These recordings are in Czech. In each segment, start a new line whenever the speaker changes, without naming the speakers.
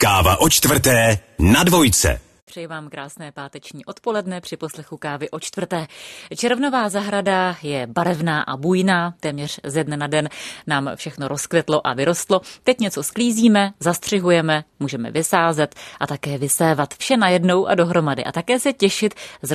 Káva o čtvrté na Dvojce.
Přeji vám krásné páteční odpoledne při poslechu Kávy o čtvrté. Červnová zahrada je barevná a bujná, téměř ze dne na den nám všechno rozkvetlo a vyrostlo. Teď něco sklízíme, zastřihujeme, můžeme vysázet a také vysévat vše najednou a dohromady. A také se těšit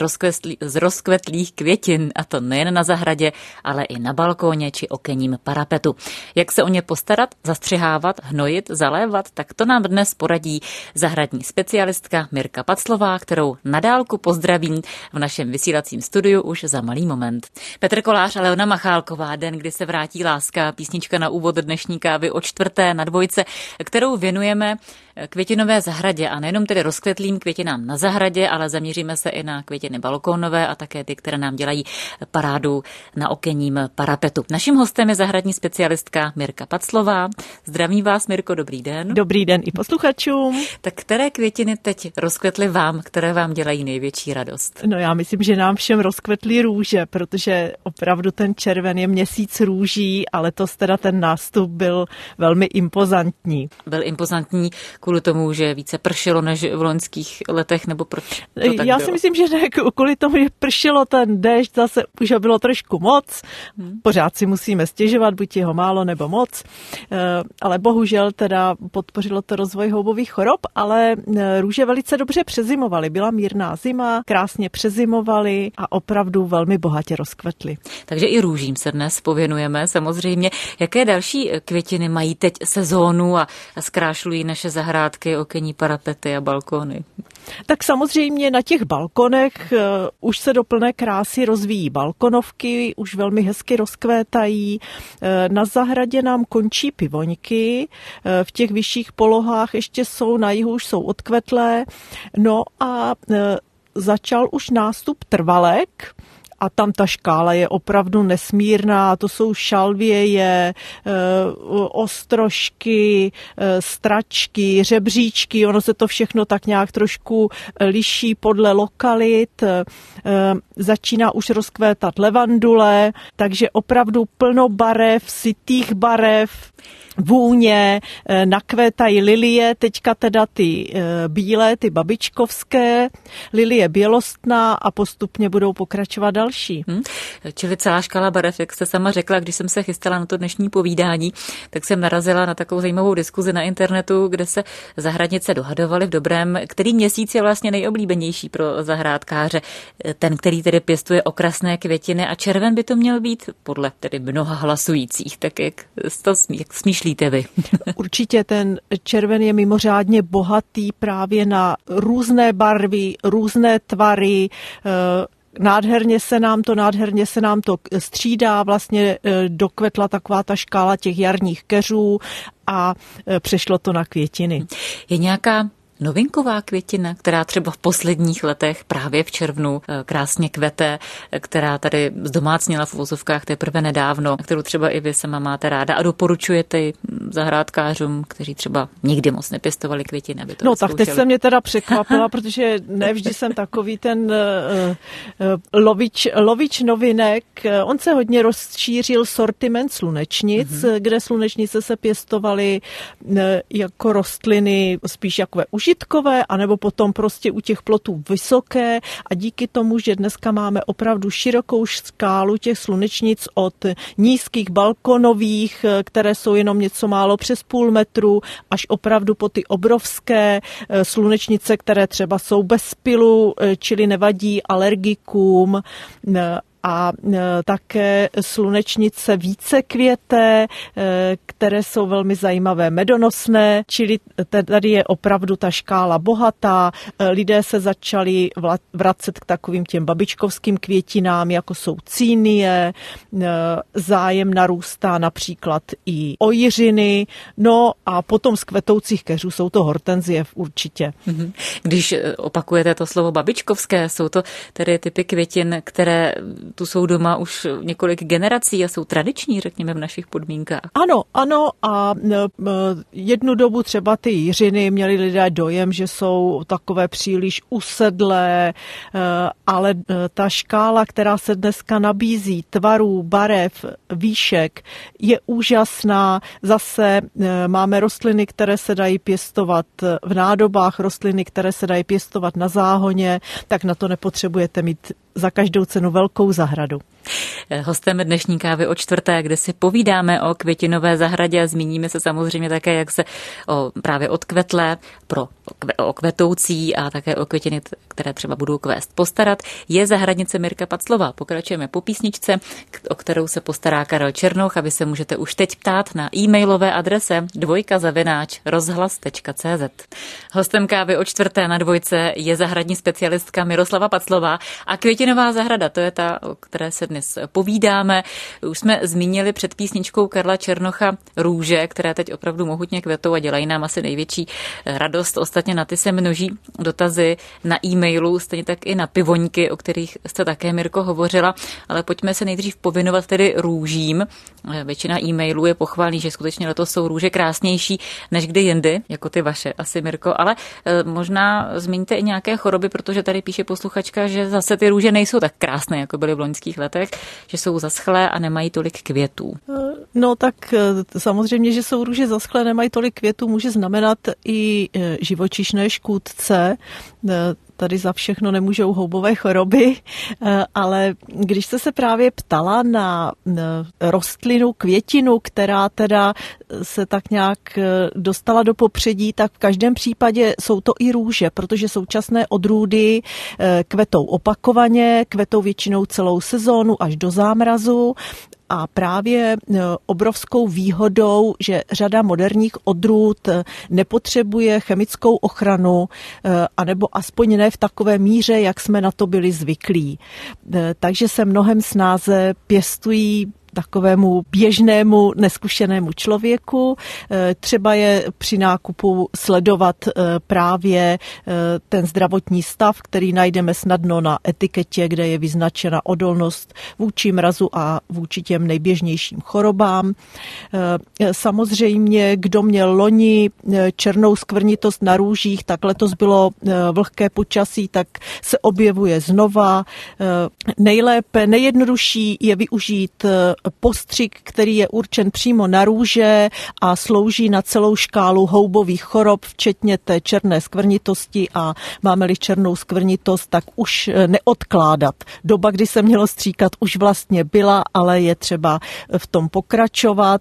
z rozkvetlých květin, a to nejen na zahradě, ale i na balkóně či okenním parapetu. Jak se o ně postarat, zastřihávat, hnojit, zalévat, tak to nám dnes poradí zahradní specialistka Mirka Paclová, kterou na dálku pozdravím v našem vysílacím studiu už za malý moment. Petr Kolář a Leona Machálková, Den, kdy se vrátí láska, písnička na úvod dnešní Kávy o čtvrté na Dvojce, kterou věnujeme květinové zahradě a nejenom tedy rozkvetlým květinám na zahradě, ale zaměříme se i na květiny balkónové a také ty, které nám dělají parádu na okenním parapetu. Naším hostem je zahradní specialistka Mirka Paclová. Zdravím vás, Mirko, dobrý den.
Dobrý den i posluchačům.
Tak které květiny teď rozkvetly vám, které vám dělají největší radost?
No já myslím, že nám všem rozkvetly růže, protože opravdu ten červen je měsíc růží, ale letos teda ten nástup byl velmi impozantní.
Byl impozantní kvůli tomu, že více pršelo než v loňských letech, nebo proč to tak
Já
bylo?
si myslím, že ne, kvůli tomu, že pršelo ten déšť, zase už bylo trošku moc. Pořád si musíme stěžovat, buď jeho málo nebo moc, ale bohužel teda podpořilo to rozvoj houbových chorob, ale růže velice dobře přezimovaly. Byla mírná zima, krásně přezimovaly a opravdu velmi bohatě rozkvetly.
Takže i růžím se dnes pověnujeme samozřejmě. Jaké další květiny mají teď sezónu a zkrášlují naše zahrádky, okenní parapety a balkóny?
Tak samozřejmě na těch balkonech už se do plné krásy rozvíjí balkonovky, už velmi hezky rozkvétají. Na zahradě nám končí pivoňky, v těch vyšších polohách ještě jsou, na jihu už jsou odkvetlé. No a začal už nástup trvalek, a tam ta škála je opravdu nesmírná, to jsou šalvěje, ostrožky, stračky, řebříčky, ono se to všechno tak nějak trošku liší podle lokalit, začíná už rozkvétat levandule, takže opravdu plno barev, sytých barev, vůně, nakvétají lilie, teďka teda ty bílé, ty babičkovské, lilie bělostná a postupně budou pokračovat další.
Čili celá škála barev, jak jste sama řekla, když jsem se chystala na to dnešní povídání, tak jsem narazila na takovou zajímavou diskuzi na internetu, kde se zahradnice dohadovaly v dobrém, který měsíc je vlastně nejoblíbenější pro zahrádkáře, ten, který tedy pěstuje okrasné květiny, a červen by to měl být podle tedy mnoha hlasujících. Tak jak smýšlíte vy?
Určitě ten červen je mimořádně bohatý právě na různé barvy, různé tvary, nádherně se nám to střídá, vlastně dokvetla taková ta škála těch jarních keřů a přešlo to na květiny.
Je nějaká novinková květina, která třeba v posledních letech právě v červnu krásně kvete, která tady zdomácněla v uvozovkách teprve nedávno, kterou třeba i vy sama máte ráda a doporučujete ji zahrádkářům, kteří třeba nikdy moc nepěstovali květiny, aby to
No tak teď se mě teda překvapila, protože nevždy jsem takový ten lovič novinek. On se hodně rozšířil sortiment slunečnic, kde slunečnice se pěstovaly jako rostliny spíš jako užitkové, anebo potom prostě u těch plotů vysoké, a díky tomu, že dneska máme opravdu širokou škálu těch slunečnic od nízkých balkonových, které jsou jenom něco málo přes půl metru, až opravdu po ty obrovské slunečnice, které třeba jsou bez pylu, čili nevadí alergikům, a také slunečnice vícekvěté, které jsou velmi zajímavé, medonosné, čili tady je opravdu ta škála bohatá. Lidé se začali vracet k takovým těm babičkovským květinám, jako jsou cínie, zájem narůstá například i o jiřiny, no a potom z kvetoucích keřů jsou to hortenzie určitě.
Když opakujete to slovo babičkovské, jsou to tedy typy květin, které tu jsou doma už několik generací a jsou tradiční, řekněme, v našich podmínkách.
Ano a jednu dobu třeba ty jiřiny měli lidé dojem, že jsou takové příliš usedlé, ale ta škála, která se dneska nabízí, tvarů, barev, výšek, je úžasná. Zase máme rostliny, které se dají pěstovat v nádobách, rostliny, které se dají pěstovat na záhoně, tak na to nepotřebujete mít za každou cenu velkou zahradu.
Hostem dnešní kávy o čtvrté, kde si povídáme o květinové zahradě a zmíníme se samozřejmě také, jak se právě odkvetlé o kvetoucí a také o květiny, které třeba budou kvést, postarat, je zahradnice Mirka Paclová. Pokračujeme po písničce, o kterou se postará Karel Černoch, a vy se můžete už teď ptát na e-mailové adrese dvojka@rozhlas.cz. Hostem kávy o čtvrté na Dvojce je zahradní specialistka Miroslava Paclová a květinová zahrada, to je ta, o které se dnes povídáme. Už jsme zmínili před písničkou Karla Černocha růže, které teď opravdu mohutně kvetou a dělají nám asi největší radost. Ostatně na ty se množí dotazy na e-mailu, stejně tak i na pivoňky, o kterých jste také, Mirko, hovořila, ale pojďme se nejdřív pověnovat tedy růžím. Většina e-mailů je pochvalný, že skutečně letos jsou růže krásnější než kdy jindy, jako ty vaše asi, Mirko, ale možná zmíníte i nějaké choroby, protože tady píše posluchačka, že zase ty růže nejsou tak krásné, jako byly v loňských letech, že jsou zaschlé a nemají tolik květů.
No tak samozřejmě, že jsou růže zaschlé, nemají tolik květů, může znamenat i živočišné škůdce. Tady za všechno nemůžou houbové choroby, ale když jste se právě ptala na rostlinu, květinu, která teda se tak nějak dostala do popředí, tak v každém případě jsou to i růže, protože současné odrůdy kvetou opakovaně, kvetou většinou celou sezónu až do zámrazu. A právě obrovskou výhodou, že řada moderních odrůd nepotřebuje chemickou ochranu, anebo aspoň ne v takové míře, jak jsme na to byli zvyklí. Takže se mnohem snáze pěstují takovému běžnému, neskušenému člověku. Třeba je při nákupu sledovat právě ten zdravotní stav, který najdeme snadno na etiketě, kde je vyznačena odolnost vůči mrazu a vůči těm nejběžnějším chorobám. Samozřejmě, kdo měl loni černou skvrnitost na růžích, tak letos bylo vlhké počasí, tak se objevuje znova. Nejlépe, nejjednodušší je využít postřik, který je určen přímo na růže a slouží na celou škálu houbových chorob, včetně té černé skvrnitosti, a máme-li černou skvrnitost, tak už neodkládat. Doba, kdy se mělo stříkat, už vlastně byla, ale je třeba v tom pokračovat.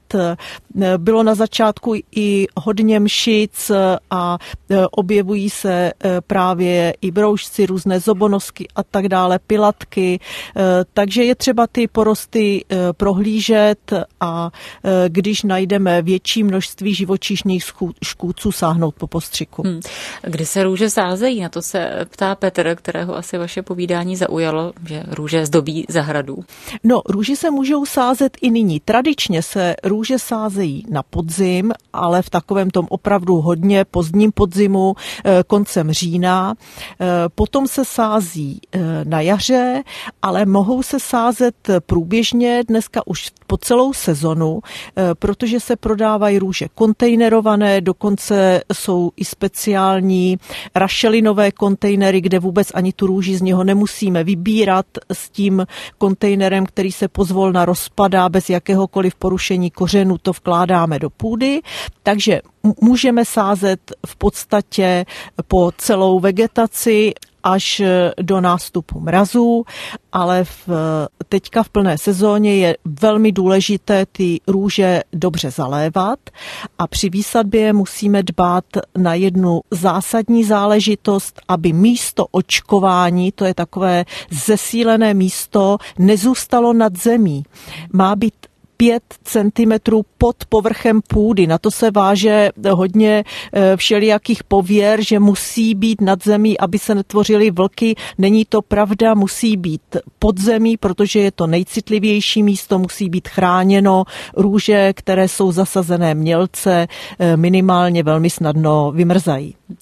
Bylo na začátku i hodně mšic a objevují se právě i broušci, různé zobonosky a tak dále, pilatky, takže je třeba ty porosty prohlížet a když najdeme větší množství živočišných škůdců, sáhnout po postřiku.
Kdy se růže sázejí? Na to se ptá Petr, kterého asi vaše povídání zaujalo, že růže zdobí zahradu.
No, růže se můžou sázet i nyní. Tradičně se růže sázejí na podzim, ale v takovém tom opravdu hodně pozdním podzimu, koncem října. Potom se sází na jaře, ale mohou se sázet průběžně dneska už po celou sezonu, protože se prodávají růže kontejnerované, dokonce jsou i speciální rašelinové kontejnery, kde vůbec ani tu růži z něho nemusíme vybírat, s tím kontejnerem, který se pozvolna rozpadá bez jakéhokoliv porušení kořenů, to vkládáme do půdy, takže můžeme sázet v podstatě po celou vegetaci až do nástupu mrazů, ale teďka v plné sezóně je velmi důležité ty růže dobře zalévat a při výsadbě musíme dbát na jednu zásadní záležitost, aby místo očkování, to je takové zesílené místo, nezůstalo nad zemí. Má být 5 centimetrů pod povrchem půdy. Na to se váže hodně všelijakých pověr, že musí být nad zemí, aby se netvořily vlky. Není to pravda, musí být pod zemí, protože je to nejcitlivější místo, musí být chráněno. Růže, které jsou zasazené mělce, minimálně velmi snadno vymrzají.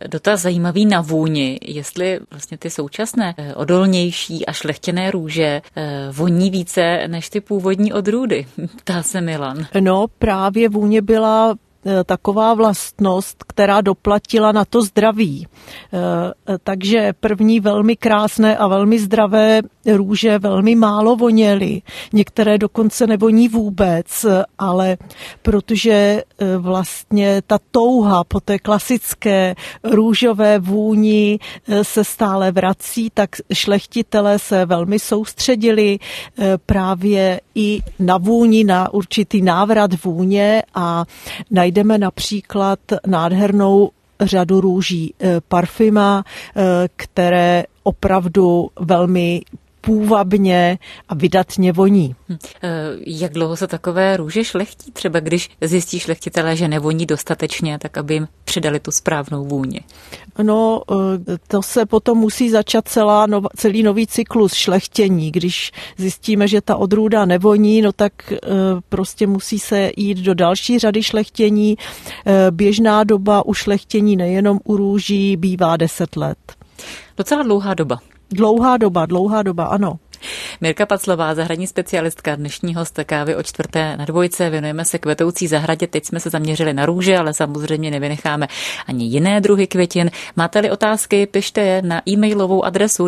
Dotaz zajímavý na vůni, jestli vlastně ty současné odolnější a šlechtěné růže voní více než ty původní odrůdy. Ptá se Milan.
No, právě vůně byla taková vlastnost, která doplatila na to zdraví. Takže první velmi krásné a velmi zdravé růže velmi málo voněly. Některé dokonce nevoní vůbec, ale protože vlastně ta touha po té klasické růžové vůni se stále vrací, tak šlechtitelé se velmi soustředili právě i na vůni, na určitý návrat vůně a najdeme například nádhernou řadu růží Parfuma, které opravdu velmi půvabně a vydatně voní.
Jak dlouho se takové růže šlechtí? Třeba když zjistí šlechtitelé, že nevoní dostatečně, tak aby jim přidali tu správnou vůni.
No, to se potom musí začat celý nový cyklus šlechtění. Když zjistíme, že ta odrůda nevoní, no tak prostě musí se jít do další řady šlechtění. Běžná doba u šlechtění nejenom u růží bývá 10 let.
Docela dlouhá doba.
Dlouhá doba, ano.
Mirka Paclová, zahradní specialistka, dnešní host Kávy o 4. na 2. Věnujeme se kvetoucí zahradě. Teď jsme se zaměřili na růže, ale samozřejmě nevynecháme ani jiné druhy květin. Máte-li otázky, pište je na e-mailovou adresu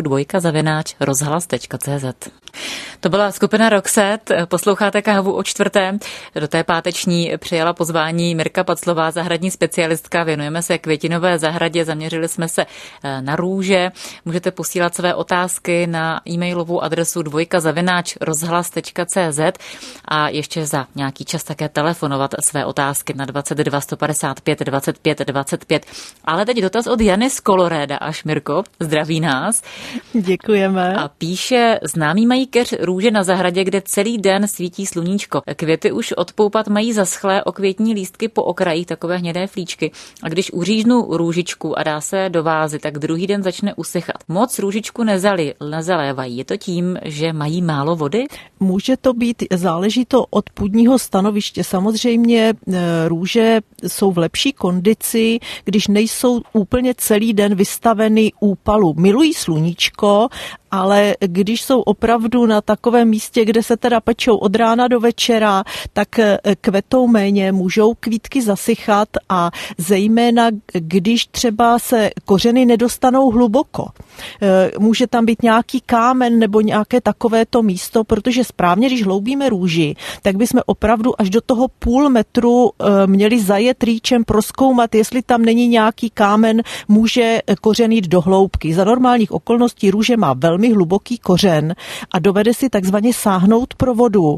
dvojka@rozhlas.cz. To byla skupina Roxette, posloucháte Kávu o 4. Do té páteční přijala pozvání Mirka Paclová, zahradní specialistka. Věnujeme se květinové zahradě, zaměřili jsme se na růže. Můžete posílat své otázky na e-mailovou adresu dvojka@rozhlas.cz a ještě za nějaký čas také telefonovat své otázky na 22 155 25 25. Ale teď dotaz od Jany z Koloréda až, Mirko, zdraví nás.
Děkujeme.
A píše, známí mají keř růže na zahradě, kde celý den svítí sluníčko. Květy už odpoupat mají zaschlé okvětní lístky po okrajích, takové hnědé flíčky. A když uříznu růžičku a dá se do vázy, tak druhý den začne usychat. Moc růžičku nezalévají. Je to tím, že mají málo vody?
Může to být, záleží to od půdního stanoviště. Samozřejmě růže jsou v lepší kondici, když nejsou úplně celý den vystaveny úpalu. Milují sluníčko, ale když jsou opravdu na takovém místě, kde se teda pečou od rána do večera, tak kvetou méně, můžou kvítky zasychat a zejména, když třeba se kořeny nedostanou hluboko. Může tam být nějaký kámen nebo nějaké takovéto místo, protože správně, když hloubíme růži, tak bychom opravdu až do toho půl metru měli zajet rýčem, prozkoumat, jestli tam není nějaký kámen, může kořen jít do hloubky. Za normálních okolností růže má velmi hluboký kořen a dovede si takzvaně sáhnout pro vodu.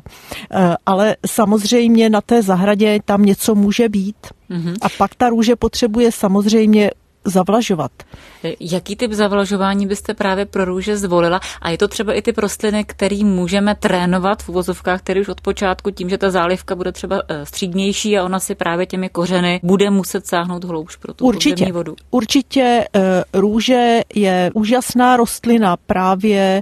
Ale samozřejmě na té zahradě tam něco může být. A pak ta růže potřebuje samozřejmě zavlažovat.
Jaký typ zavlažování byste právě pro růže zvolila? A je to třeba i ty rostliny, který můžeme trénovat v uvozovkách, který už od počátku tím, že ta zálivka bude třeba střídnější a ona si právě těmi kořeny bude muset sáhnout hloubš pro tu podzemní vodu.
Určitě růže je úžasná rostlina právě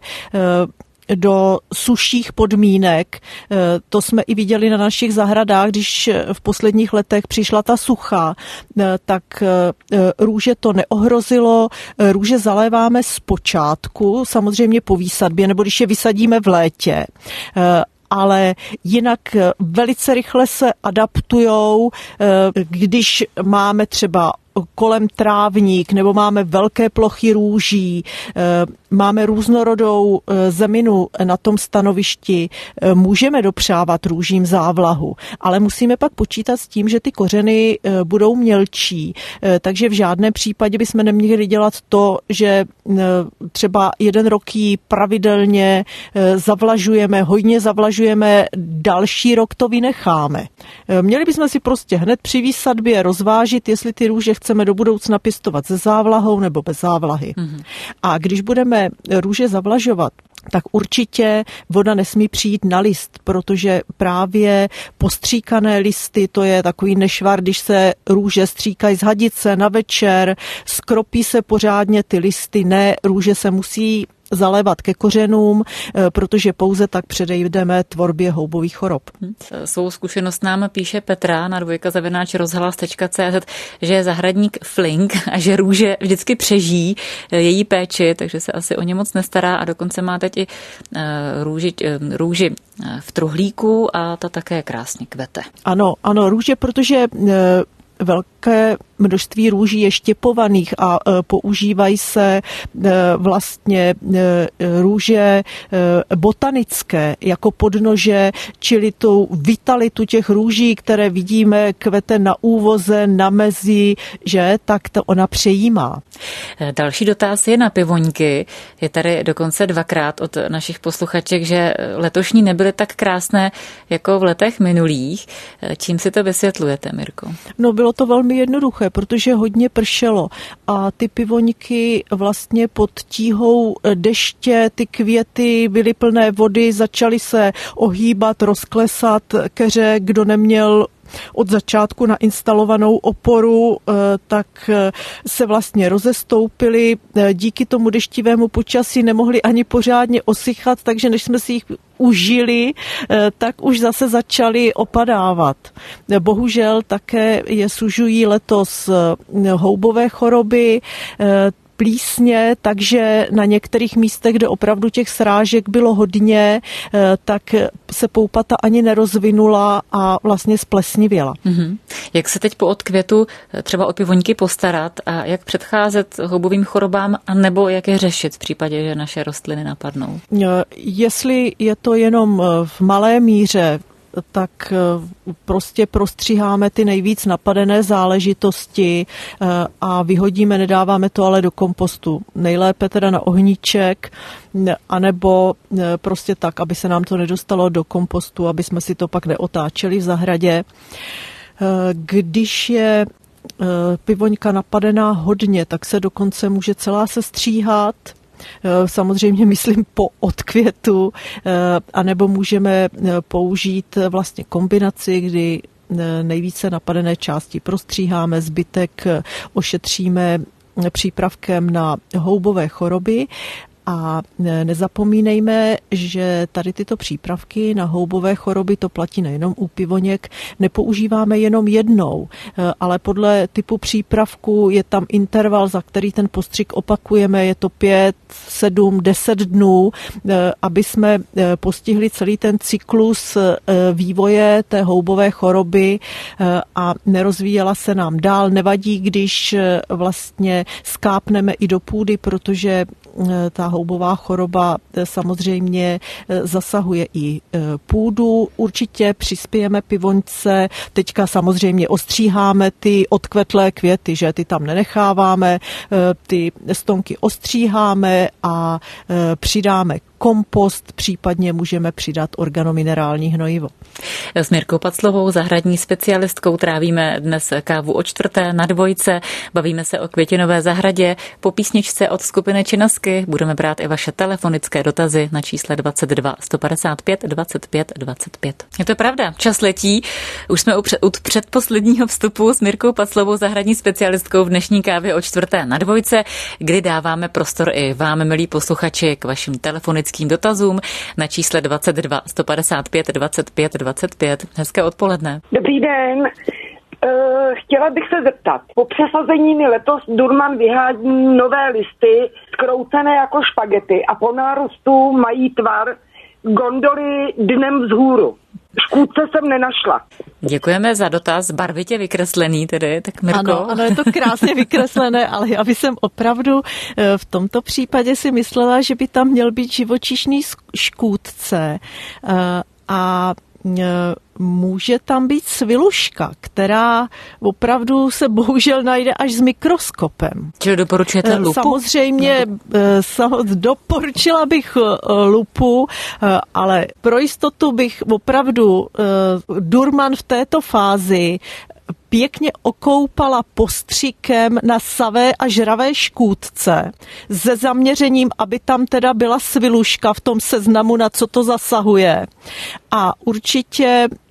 do suších podmínek. To jsme i viděli na našich zahradách, když v posledních letech přišla ta sucha, tak růže to neohrozilo. Růže zaléváme zpočátku, samozřejmě po výsadbě, nebo když je vysadíme v létě. Ale jinak velice rychle se adaptujou, když máme třeba kolem trávník nebo máme velké plochy růží, máme různorodou zeminu na tom stanovišti, můžeme dopřávat růžím závlahu, ale musíme pak počítat s tím, že ty kořeny budou mělčí, takže v žádném případě bychom neměli dělat to, že třeba jeden rok ji pravidelně zavlažujeme, hojně zavlažujeme, další rok to vynecháme. Měli bychom si prostě hned při výsadbě rozvážit, jestli ty růže chceme do budoucna pěstovat se závlahou nebo bez závlahy. A když budeme růže zavlažovat, tak určitě voda nesmí přijít na list, protože právě postříkané listy, to je takový nešvar, když se růže stříkají z hadice na večer, skropí se pořádně ty listy, ne, růže se musí zalévat ke kořenům, protože pouze tak předejdeme tvorbě houbových chorob.
Svou zkušenost nám píše Petra na dvojka@rozhlas.cz, že je zahradník flink a že růže vždycky přežijí její péči, takže se asi o ně moc nestará a dokonce má teď i růži v truhlíku a ta také krásně kvete.
Ano, růže, protože velké množství růží je štěpovaných a používají se vlastně růže botanické jako podnože, čili tu vitalitu těch růží, které vidíme kvete na úvoze, na mezi, že tak to ona přejímá.
Další dotaz je na pivoňky. Je tady dokonce 2krát od našich posluchaček, že letošní nebyly tak krásné jako v letech minulých. Čím si to vysvětlujete, Mirko?
No, bylo to velmi jednoduché, protože hodně pršelo a ty pivoňky vlastně pod tíhou deště, ty květy byly plné vody, začaly se ohýbat, rozklesat keře, kdo neměl od začátku nainstalovanou oporu, tak se vlastně rozestoupily. Díky tomu deštivému počasí nemohli ani pořádně osychat, takže než jsme si jich užili, tak už zase začaly opadávat. Bohužel také je sužují letos houbové choroby, plísně, takže na některých místech, kde opravdu těch srážek bylo hodně, tak se poupata ani nerozvinula a vlastně splesnivěla.
Mm-hmm. Jak se teď po odkvětu třeba o pivoňky postarat a jak předcházet houbovým chorobám a nebo jak je řešit v případě, že naše rostliny napadnou?
Jestli je to jenom v malé míře, tak prostě prostříháme ty nejvíc napadené záležitosti a vyhodíme, nedáváme to ale do kompostu. Nejlépe teda na ohníček, anebo prostě tak, aby se nám to nedostalo do kompostu, aby jsme si to pak neotáčeli v zahradě. Když je pivoňka napadená hodně, tak se dokonce může celá sestříhat. Samozřejmě myslím po odkvětu, anebo můžeme použít vlastně kombinaci, kdy nejvíce napadené části prostříháme, zbytek ošetříme přípravkem na houbové choroby. A nezapomínejme, že tady tyto přípravky na houbové choroby, to platí nejenom u pivoněk, nepoužíváme jenom jednou, ale podle typu přípravku je tam interval, za který ten postřik opakujeme, je to 5, 7, 10 dnů, aby jsme postihli celý ten cyklus vývoje té houbové choroby a nerozvíjela se nám dál. Nevadí, když vlastně skápneme i do půdy, protože ta houbová choroba samozřejmě zasahuje i půdu. Určitě přispějeme pivoňce. Teďka samozřejmě ostříháme ty odkvetlé květy, že ty tam nenecháváme, ty stonky ostříháme a přidáme kompost, případně můžeme přidat organominerální hnojivo.
S Mirkou Paclovou, zahradní specialistkou, trávíme dnes kávu o 4. na Dvojce. Bavíme se o květinové zahradě. Po písničce od skupiny Činasky budeme brát i vaše telefonické dotazy na čísle 22 155 25 25. Je to pravda, čas letí. Už jsme u předposledního vstupu s Mirkou Paclovou, zahradní specialistkou v dnešní kávě o 4. na Dvojce, kdy dáváme prostor i vám, milí posluchači, k vašim telefonickým dotazům na čísle 22 155 25 25. Hezké odpoledne.
Dobrý den. Chtěla bych se zeptat. Po přesazení mi letos Durman vyhází nové listy, skroucené jako špagety a po nárůstu mají tvar gondoly dnem vzhůru. Škůdce jsem nenašla.
Děkujeme za dotaz, barvitě vykreslený tedy, tak Mirko.
Ano, je to krásně vykreslené, ale já bych opravdu v tomto případě si myslela, že by tam měl být živočišný škůdce a může tam být sviluška, která opravdu se bohužel najde až s mikroskopem.
Čili doporučujete lupu?
Samozřejmě doporučila bych lupu, ale pro jistotu bych opravdu Durman v této fázi pěkně okoupala postřikem na savé a žravé škůdce se zaměřením, aby tam teda byla sviluška v tom seznamu, na co to zasahuje. A určitě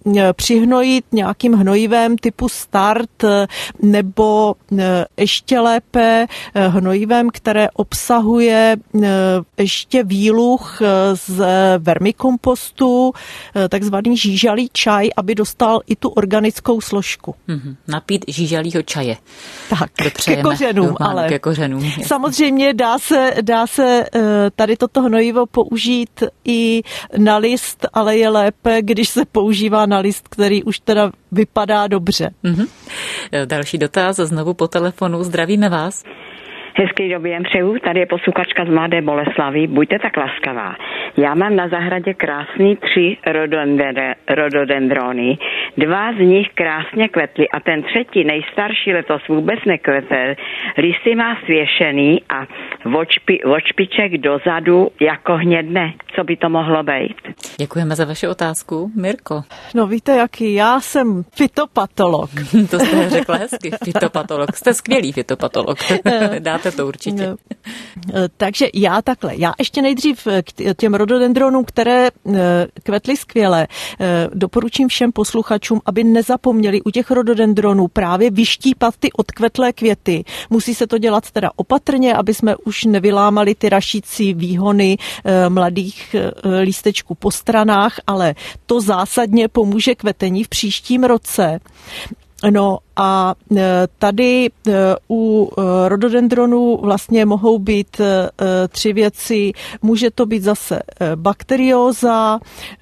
přihnojit nějakým hnojivem typu Start nebo ještě lépe hnojivem, které obsahuje ještě výluch z vermikompostu, takzvaný žížalý čaj, aby dostal i tu organickou složku.
Napít žížalýho čaje.
Tak, ke kořenům, ale
ke kořenům.
Samozřejmě dá se tady toto hnojivo použít i na list, ale je lépe, když se používá na list, který už teda vypadá dobře.
Další dotaz, znovu po telefonu. Zdravíme vás.
Hezký dobrý den přeju, tady je posluchačka z Mladé Boleslavi, buďte tak laskavá. Já mám na zahradě krásný 3 rododendrony, 2 z nich krásně kvetly a ten třetí, nejstarší letos vůbec nekvetel, listy má svěšený a vočpiček dozadu jako hnědne. Co by to mohlo být?
Děkujeme za vaši otázku. Mirko.
No víte jaký, já jsem fytopatolog.
To jste řekla hezky, fytopatolog. Jste skvělý fytopatolog. Dáte to určitě.
No, takže já ještě nejdřív k těm rododendronům, které kvetly skvěle, doporučím všem posluchačům, aby nezapomněli u těch rododendronů právě vyštípat ty odkvetlé květy. Musí se to dělat teda opatrně, aby jsme už nevylámali ty rašící výhony mladých lístečků po stranách, ale to zásadně pomůže kvetení v příštím roce. No a tady u rododendronů vlastně mohou být 3 věci. Může to být zase bakterióza,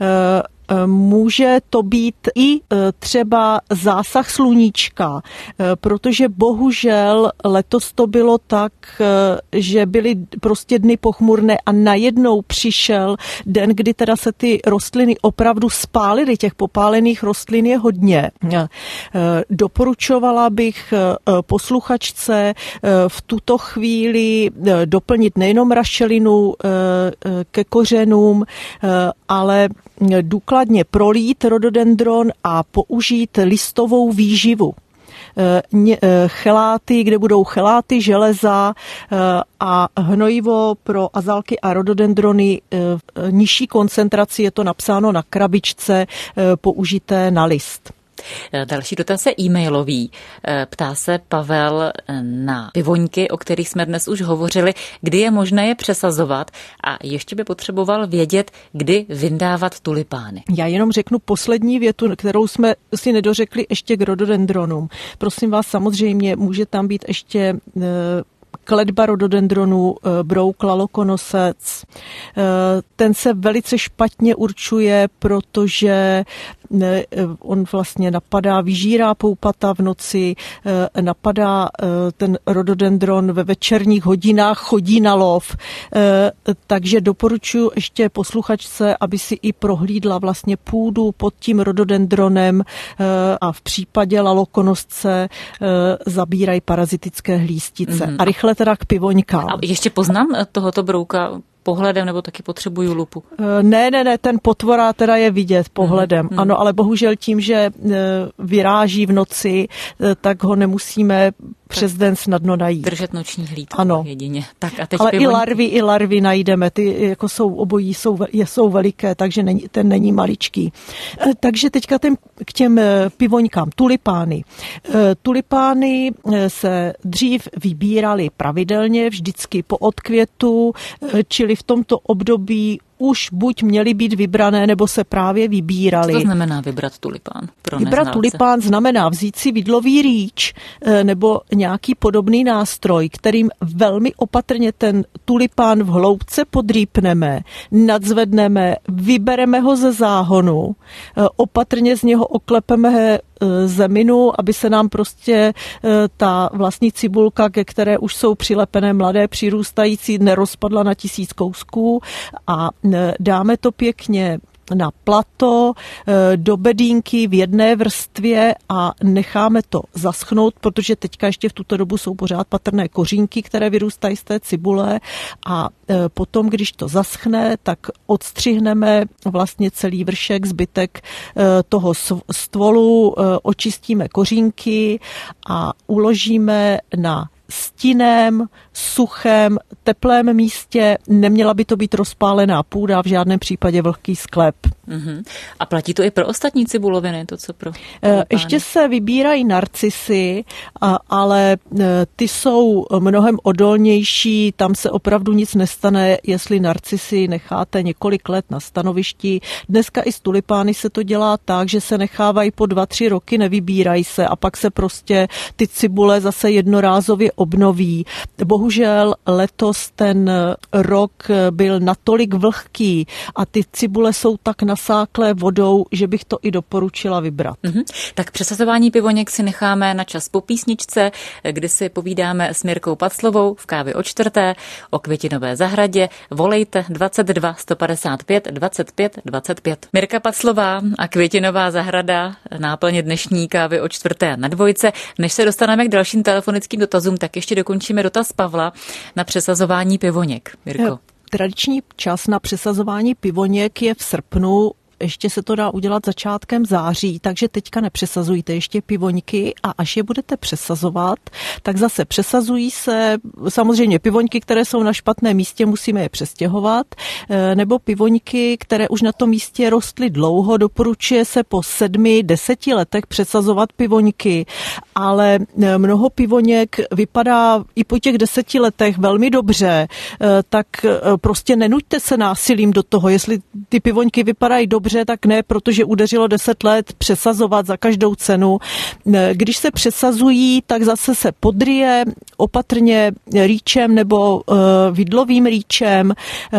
může to být i třeba zásah sluníčka, protože bohužel letos to bylo tak, že byly prostě dny pochmurné a najednou přišel den, kdy teda se ty rostliny opravdu spálily. Těch popálených rostlin je hodně. Doporučovala bych posluchačce v tuto chvíli doplnit nejenom rašelinu ke kořenům, ale důkladně prolít rododendron a použít listovou výživu. Cheláty, kde budou cheláty, železa a hnojivo pro azalky a rododendrony nižší koncentraci, je to napsáno na krabičce, použité na list.
Další dotaz je e-mailový. Ptá se Pavel na pivoňky, o kterých jsme dnes už hovořili, kdy je možné je přesazovat a ještě by potřeboval vědět, kdy vyndávat tulipány.
Já jenom řeknu poslední větu, kterou jsme si nedořekli ještě k rododendronům. Prosím vás, samozřejmě může tam být ještě kletba rododendronů, brouk lalokonosec. Ten se velice špatně určuje, protože on vlastně napadá, vyžírá poupata v noci, napadá ten rododendron ve večerních hodinách, chodí na lov. Takže doporučuji ještě posluchačce, aby si i prohlídla vlastně půdu pod tím rododendronem a v případě lalokonosce zabírají parazitické hlístice. A rychle teda k pivoňkám.
A ještě poznám tohoto brouka pohledem, nebo taky potřebuju lupu?
Ne, ten potvora teda je vidět pohledem. Ano, ale bohužel tím, že vyráží v noci, tak ho nemusíme přes den snadno najít.
Držet noční hlídku jedině. Tak a teď
ale i larvy najdeme, ty jako obojí jsou veliké, takže ten není maličký. Takže teďka k těm pivoňkám. Tulipány. Tulipány se dřív vybíraly pravidelně, vždycky po odkvětu, čili v tomto období už buď měly být vybrané, nebo se právě vybíraly.
Co to znamená vybrat tulipán?
Vybrat tulipán znamená vzít si vidlový rýč nebo nějaký podobný nástroj, kterým velmi opatrně ten tulipán v hloubce podrýpneme, nadzvedneme, vybereme ho ze záhonu, opatrně z něho oklepeme zeminu, aby se nám prostě ta vlastní cibulka, ke které už jsou přilepené mladé přirůstající, nerozpadla na 1000 kousků a dáme to pěkně na plato, do bedínky v jedné vrstvě a necháme to zaschnout, protože teďka ještě v tuto dobu jsou pořád patrné kořínky, které vyrůstají z té cibule a potom, když to zaschne, tak odstřihneme vlastně celý vršek, zbytek toho stvolu, očistíme kořínky a uložíme na stinném, suchém, teplém místě. Neměla by to být rozpálená půda, v žádném případě vlhký sklep.
A platí to i pro ostatní cibuloviny, to co pro
Ještě se vybírají narcisy, ale ty jsou mnohem odolnější, tam se opravdu nic nestane, jestli narcisy necháte několik let na stanovišti. Dneska i s tulipány se to dělá tak, že se nechávají po 2-3 roky, nevybírají se a pak se prostě ty cibule zase jednorázově obnoví. Bohužel letos ten rok byl natolik vlhký a ty cibule jsou tak nasáklé vodou, že bych to i doporučila vybrat.
Tak přesazování pivoněk si necháme na čas po písničce, kdy si povídáme s Mirkou Paclovou v Kávě o čtvrté o květinové zahradě. Volejte 22 155 25 25. Mirka Paclová a květinová zahrada, náplně dnešní Kávy o čtvrté na Dvojce. Než se dostaneme k dalším telefonickým dotazům, tak ještě dokončíme dotaz Pavla na přesazování pivoněk. Mirko.
Tradiční čas na přesazování pivoněk je v srpnu, ještě se to dá udělat začátkem září, takže teďka nepřesazujte ještě pivoňky a až je budete přesazovat, tak zase přesazují se samozřejmě pivoňky, které jsou na špatném místě, musíme je přestěhovat, nebo pivoňky, které už na tom místě rostly dlouho, doporučuje se po 7-10 letech přesazovat pivoňky, ale mnoho pivoněk vypadá i po těch 10 letech velmi dobře, tak prostě nenuďte se násilím do toho, jestli ty pivoňky vypadají dobře, tak ne, protože udeřilo 10 let přesazovat za každou cenu. Když se přesazují, tak zase se podryje opatrně rýčem nebo vidlovým rýčem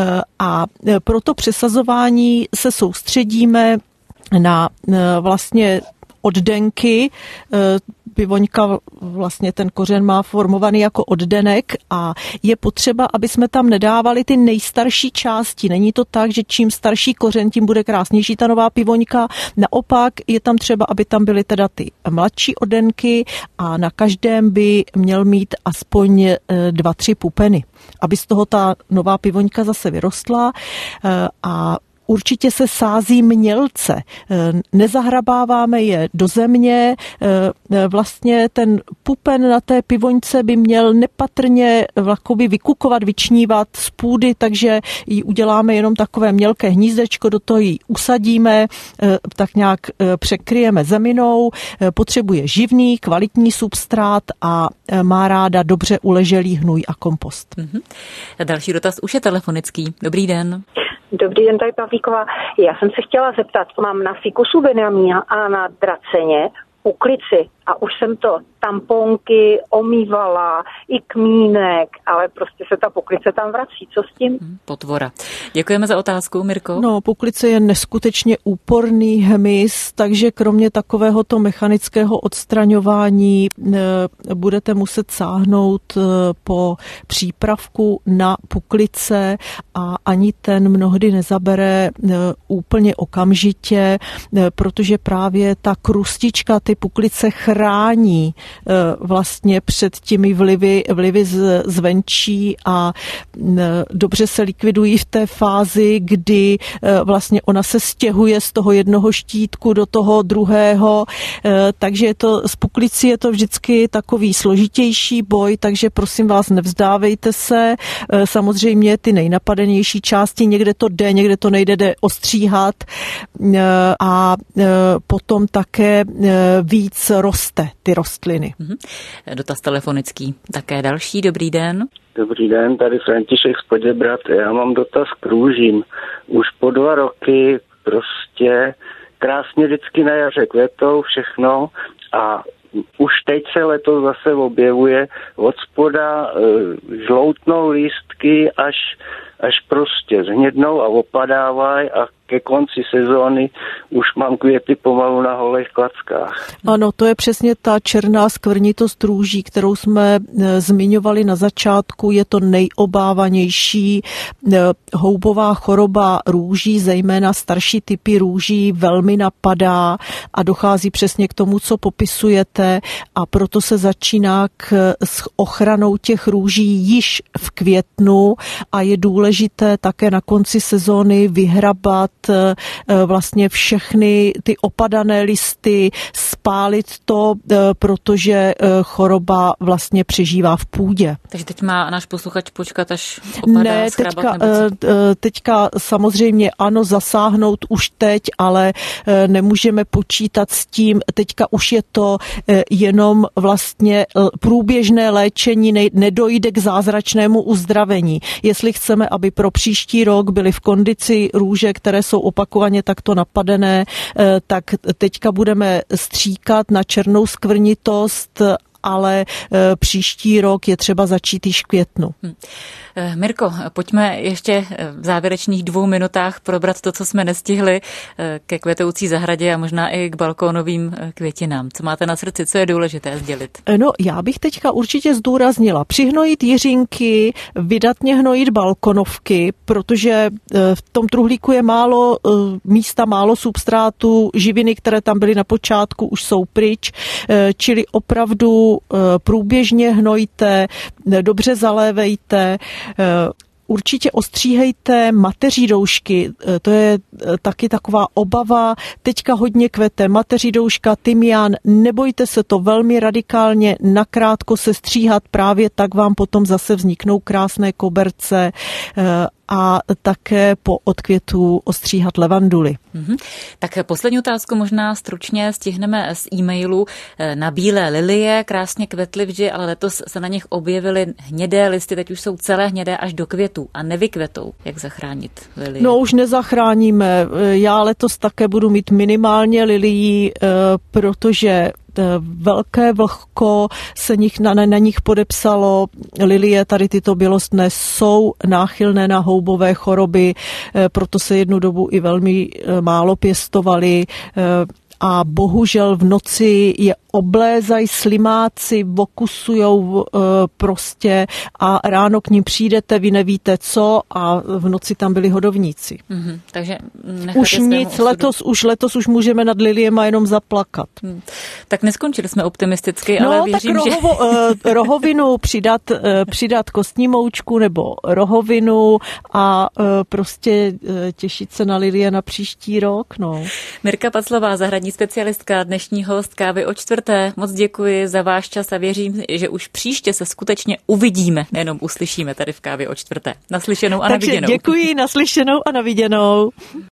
a pro to přesazování se soustředíme na vlastně oddenky. Pivoňka vlastně ten kořen má formovaný jako oddenek a je potřeba, aby jsme tam nedávali ty nejstarší části. Není to tak, že čím starší kořen, tím bude krásnější ta nová pivoňka. Naopak je tam třeba, aby tam byly teda ty mladší oddenky a na každém by měl mít aspoň 2-3 pupeny, aby z toho ta nová pivoňka zase vyrostla a určitě se sází mělce, nezahrabáváme je do země, vlastně ten pupen na té pivoňce by měl nepatrně vykukovat, vyčnívat z půdy, takže ji uděláme jenom takové mělké hnízdečko, do toho ji usadíme, tak nějak překryjeme zeminou, potřebuje živný, kvalitní substrát a má ráda dobře uleželý hnůj a kompost.
Další dotaz už je telefonický. Dobrý den.
Dobrý den, tady Pavlíková. Já jsem se chtěla zeptat, mám na fikusu benamia a na draceně puklici a už jsem to tamponky omývala, i kmínek, ale prostě se ta puklice tam vrací. Co s tím?
Potvora. Děkujeme za otázku, Mirko.
No, puklice je neskutečně úporný hmyz, takže kromě takovéhoto mechanického odstraňování budete muset sáhnout po přípravku na puklice a ani ten mnohdy nezabere úplně okamžitě, protože právě ta krustička ty puklice chrání vlastně před těmi vlivy zvenčí a dobře se likvidují v té fázi, kdy vlastně ona se stěhuje z toho jednoho štítku do toho druhého, takže s puklicí je to vždycky takový složitější boj, takže prosím vás, nevzdávejte se. Samozřejmě ty nejnapadenější části, někde to jde, někde to nejde, jde ostříhat a potom také víc roste ty rostliny.
Dotaz telefonický. Také další. Dobrý den.
Dobrý den, tady František z Poděbrad. Já mám dotaz k růžím. Už po 2 roky prostě krásně vždycky na jaře kvetou všechno a už teď se letos zase objevuje od spoda žloutnou lístky až prostě zhnědnou a opadávají a ke konci sezóny už mám květy pomalu na holých klackách.
Ano, to je přesně ta černá skvrnitost růží, kterou jsme zmiňovali na začátku. Je to nejobávanější houbová choroba růží, zejména starší typy růží velmi napadá a dochází přesně k tomu, co popisujete a proto se začíná s ochranou těch růží již v květnu a je důležité také na konci sezóny vyhrabat vlastně všechny ty opadané listy, spálit to, protože choroba vlastně přežívá v půdě.
Takže teď má náš posluchač počkat, až opadá
ne, teďka samozřejmě ano, zasáhnout už teď, ale nemůžeme počítat s tím, teďka už je to jenom vlastně průběžné léčení, nedojde k zázračnému uzdravení. Jestli chceme, aby pro příští rok byly v kondici růže, které jsou opakovaně takto napadené, tak teďka budeme stříkat na černou skvrnitost, ale příští rok je třeba začít již v květnu.
Mirko, pojďme ještě v závěrečných 2 minutách probrat to, co jsme nestihli ke kvetoucí zahradě a možná i k balkónovým květinám. Co máte na srdci, co je důležité sdělit?
No, já bych teďka určitě zdůraznila přihnojit jiřinky, vydatně hnojit balkonovky, protože v tom truhlíku je málo místa, málo substrátu, živiny, které tam byly na počátku, už jsou pryč, čili opravdu průběžně hnojte, dobře zalévejte, určitě ostříhejte mateří doušky, to je taky taková obava, teďka hodně kvete mateří douška, tymián, nebojte se to velmi radikálně nakrátko se stříhat, právě tak vám potom zase vzniknou krásné koberce a také po odkvětu ostříhat levanduly.
Tak poslední otázku možná stručně stihneme z e-mailu. Na bílé lilie krásně kvetly vždy, ale letos se na nich objevily hnědé listy, teď už jsou celé hnědé až do květů a nevykvetou. Jak zachránit lilie?
No už nezachráníme. Já letos také budu mít minimálně lilií, protože velké vlhko se na nich podepsalo. Lilie, tady tyto bělostné, jsou náchylné na houbové choroby, proto se jednu dobu i velmi málo pěstovaly. A bohužel v noci je oblézají slimáci, okusujou prostě a ráno k ním přijdete, vy nevíte co a v noci tam byli hodovníci.
Takže
už nic, letos už můžeme nad liliema jenom zaplakat.
Tak neskončili jsme optimisticky, ale věřím,
tak rohovinu přidat kostní moučku nebo rohovinu a prostě těšit se na lilie na příští rok. No.
Mirka Paclová, zahradní specialistka, dnešní host Kávy o čtvrté. Moc děkuji za váš čas a věřím, že už příště se skutečně uvidíme, nejenom uslyšíme tady v Kávě o čtvrté. Naslyšenou a na viděnou.
Takže děkuji, naslyšenou a na viděnou.